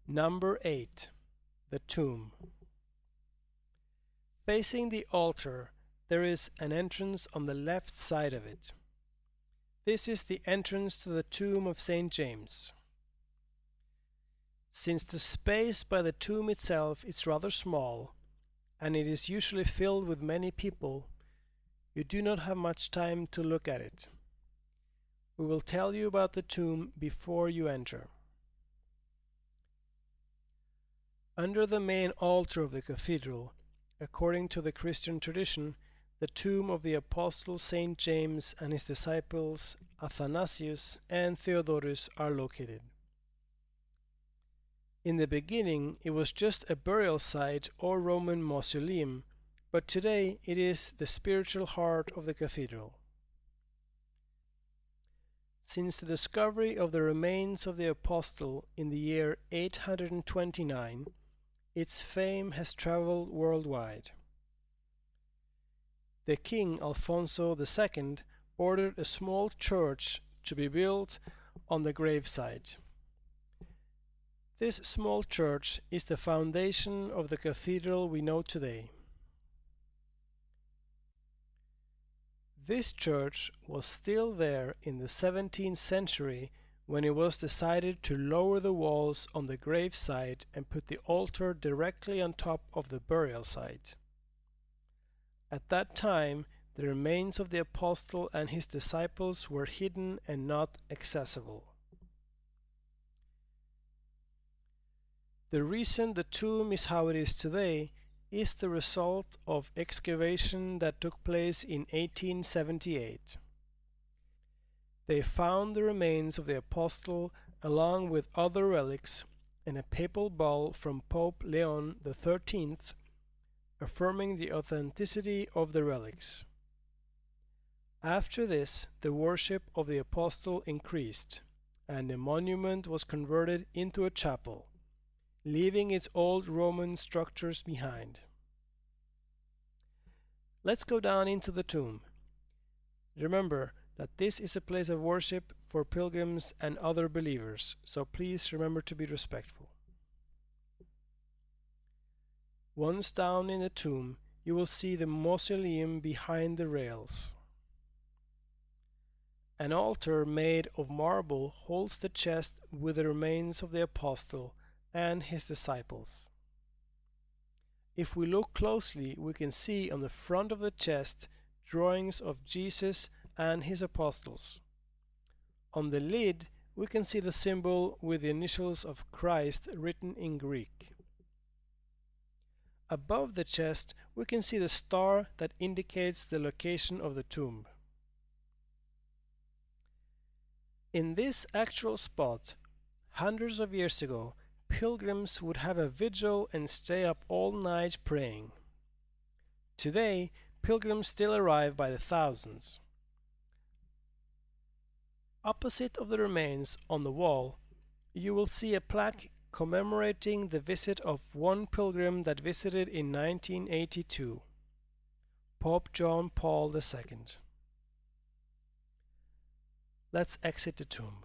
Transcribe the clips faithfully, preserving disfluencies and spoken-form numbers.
Number eight. The tomb. Facing the altar, there is an entrance on the left side of it. This is the entrance to the tomb of Saint James. Since the space by the tomb itself is rather small, and it is usually filled with many people, you do not have much time to look at it. We will tell you about the tomb before you enter. Under the main altar of the cathedral, according to the Christian tradition, the tomb of the Apostle Saint James and his disciples Athanasius and Theodorus are located. In the beginning, it was just a burial site or Roman mausoleum, but today it is the spiritual heart of the cathedral. Since the discovery of the remains of the Apostle in the year eight hundred twenty-nine, its fame has traveled worldwide. The king Alfonso the Second ordered a small church to be built on the gravesite. This small church is the foundation of the cathedral we know today. This church was still there in the seventeenth century when it was decided to lower the walls on the gravesite and put the altar directly on top of the burial site. At that time, the remains of the apostle and his disciples were hidden and not accessible. The reason the tomb is how it is today is the result of excavation that took place in eighteen seventy-eight. They found the remains of the apostle along with other relics and a papal bull from Pope Leon the thirteenth, affirming the authenticity of the relics. After this, the worship of the apostle increased, and the monument was converted into a chapel, leaving its old Roman structures behind. Let's go down into the tomb. Remember that this is a place of worship for pilgrims and other believers, so please remember to be respectful. Once down in the tomb, you will see the mausoleum behind the rails. An altar made of marble holds the chest with the remains of the apostle and his disciples. If we look closely, we can see on the front of the chest drawings of Jesus and his apostles. On the lid, we can see the symbol with the initials of Christ written in Greek. Above the chest, we can see the star that indicates the location of the tomb. In this actual spot, hundreds of years ago, pilgrims would have a vigil and stay up all night praying. Today, pilgrims still arrive by the thousands. Opposite of the remains on the wall, you will see a plaque commemorating the visit of one pilgrim that visited in nineteen eighty-two, Pope John Paul the Second. Let's exit the tomb.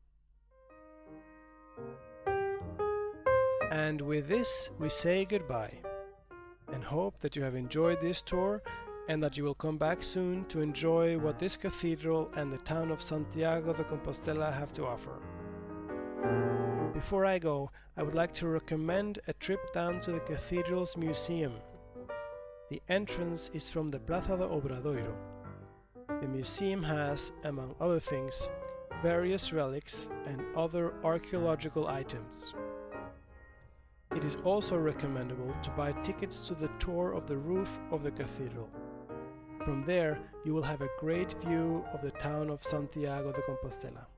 And with this, we say goodbye, and hope that you have enjoyed this tour and that you will come back soon to enjoy what this cathedral and the town of Santiago de Compostela have to offer. Before I go, I would like to recommend a trip down to the cathedral's museum. The entrance is from the Plaza do Obradoiro. The museum has, among other things, various relics and other archaeological items. It is also recommendable to buy tickets to the tour of the roof of the cathedral. From there, you will have a great view of the town of Santiago de Compostela.